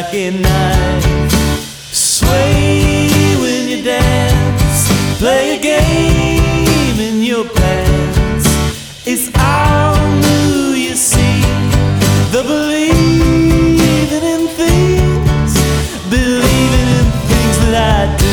like a knife. Sway when you dance, play a game in your pants. It's all new, you see. The believing in things, believing in things that I do.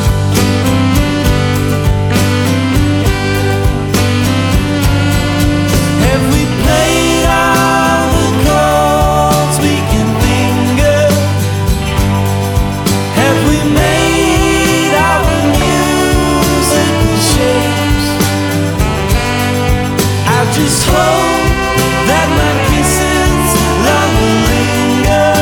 Just hope that my kisses long will linger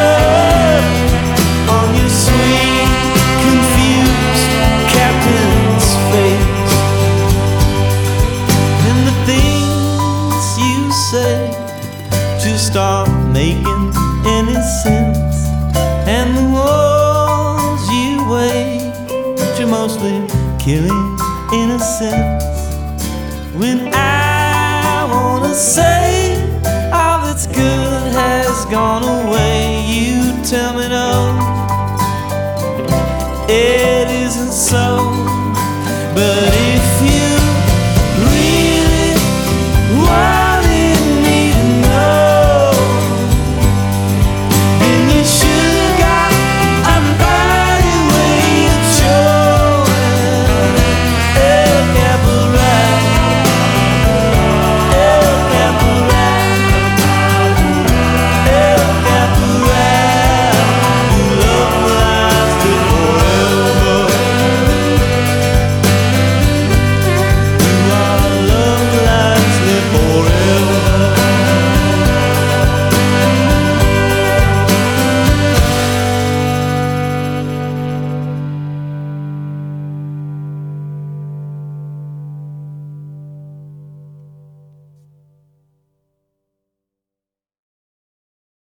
on your sweet, confused captain's face. And the things you say to start making any sense, and the walls you wage are mostly killing innocence. When I wanna say